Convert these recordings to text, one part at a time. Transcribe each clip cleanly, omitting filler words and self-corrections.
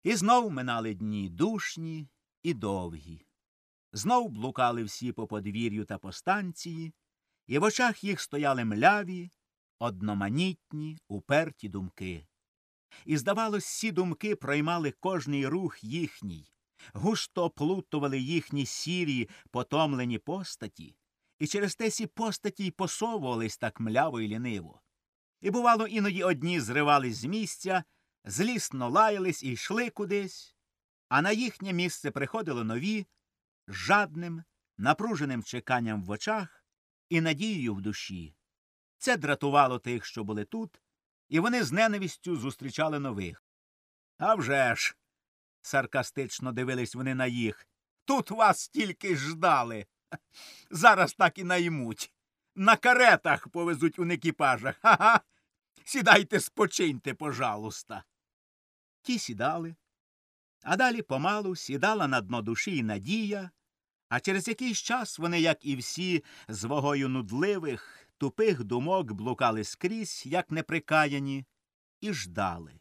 І знов минали дні душні і довгі. Знов блукали всі по подвір'ю та по станції, і в очах їх стояли мляві, одноманітні, уперті думки. І, здавалось, ці думки проймали кожний рух їхній, густо оплутували їхні сірі, потомлені постаті, і через те сі постаті й посовувались так мляво й ліниво. І, бувало, іноді одні зривались з місця, злісно лаялись і йшли кудись, а на їхнє місце приходили нові, з жадним, напруженим чеканням в очах і надією в душі. Це дратувало тих, що були тут, і вони з ненавистю зустрічали нових. «А вже ж!» – саркастично дивились вони на їх. «Тут вас тільки ждали! Зараз так і наймуть! На каретах повезуть у екіпажах! Ха-ха! Сідайте, спочиньте, пожалуйста!» Ті сідали, а далі помалу сідала на дно душі і надія, а через якийсь час вони, як і всі, з вагою нудливих, тупих думок блукали скрізь, як неприкаяні, і ждали.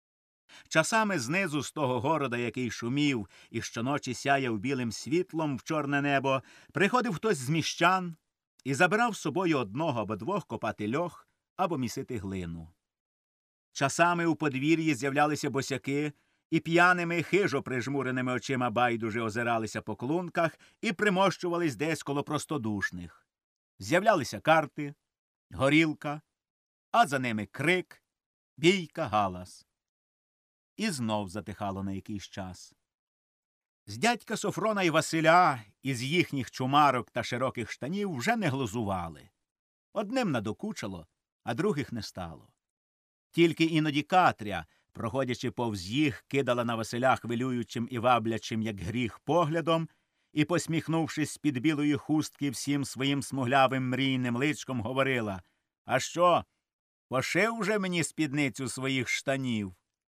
Часами знизу з того города, який шумів і щоночі сяяв білим світлом в чорне небо, приходив хтось з міщан і забирав з собою одного або двох копати льох або місити глину. Часами у подвір'ї з'являлися босяки і п'яними, хижо прижмуреними очима байдуже озиралися по клунках і примощувались десь коло простодушних. З'являлися карти, горілка, а за ними крик, бійка, галас. І знов затихало на якийсь час. З дядька Софрона і Василя із їхніх чумарок та широких штанів вже не глузували. Одним надокучало, а других не стало. Тільки іноді Катря, проходячи повз їх, кидала на Василя хвилюючим і ваблячим, як гріх, поглядом, і, посміхнувшись з-під білої хустки всім своїм смуглявим мрійним личком, говорила: «А що, пошив вже мені спідницю своїх штанів?»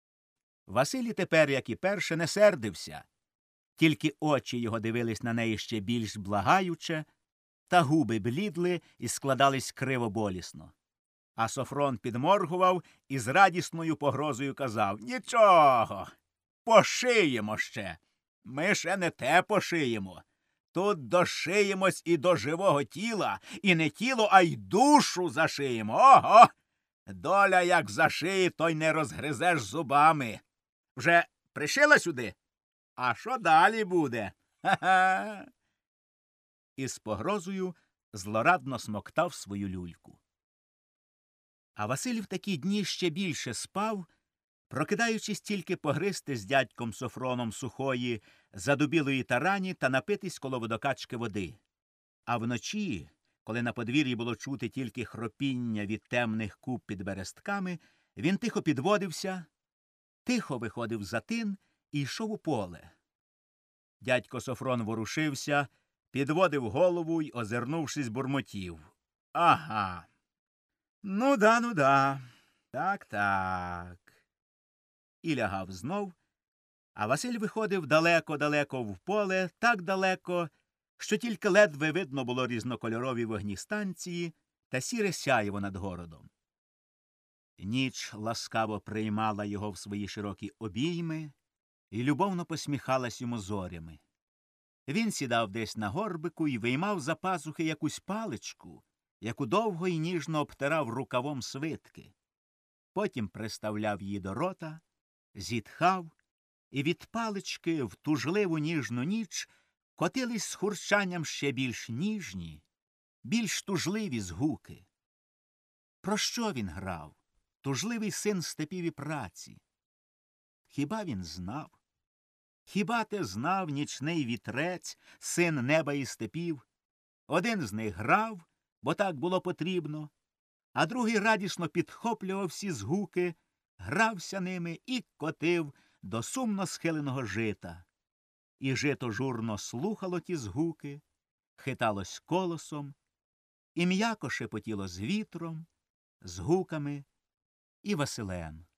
Василь тепер, як і перше, не сердився. Тільки очі його дивились на неї ще більш благаюче, та губи блідли і складались криво-болісно. А Софрон підморгував і з радісною погрозою казав: «Нічого, пошиємо ще. Ми ще не те пошиємо. Тут дошиємось і до живого тіла, і не тіло, а й душу зашиємо. Ого! Доля як зашиє, то й не розгризеш зубами. Вже пришила сюди? А що далі буде? Ха-ха!» І з погрозою злорадно смоктав свою люльку. А Василь в такі дні ще більше спав, прокидаючись тільки погризти з дядьком Софроном сухої, задубілої тарані та напитись коло водокачки води. А вночі, коли на подвір'ї було чути тільки хропіння від темних куб під берестками, він тихо підводився, тихо виходив за тин і йшов у поле. Дядько Софрон ворушився, підводив голову й, озирнувшись, бурмотів: «Ага. Ну да. Так. І лягав знов, а Василь виходив далеко-далеко в поле, так далеко, що тільки ледве видно було різнокольорові вогні станції та сіре сяєво над городом. Ніч ласкаво приймала його в свої широкі обійми і любовно посміхалась йому зорями. Він сідав десь на горбику і виймав за пазухи якусь паличку, яку довго й ніжно обтирав рукавом свитки. Потім приставляв її до рота, зітхав, і від палички в тужливу ніжну ніч котились з хурчанням ще більш ніжні, більш тужливі згуки. Про що він грав, тужливий син степів і праці? Хіба він знав? Хіба те знав нічний вітрець, син неба і степів? Один з них грав, бо так було потрібно, а другий радісно підхоплював всі згуки, грався ними і котив до сумно схиленого жита. І жито журно слухало ті згуки, хиталось колосом, і м'яко шепотіло з вітром, з гуками і Василем.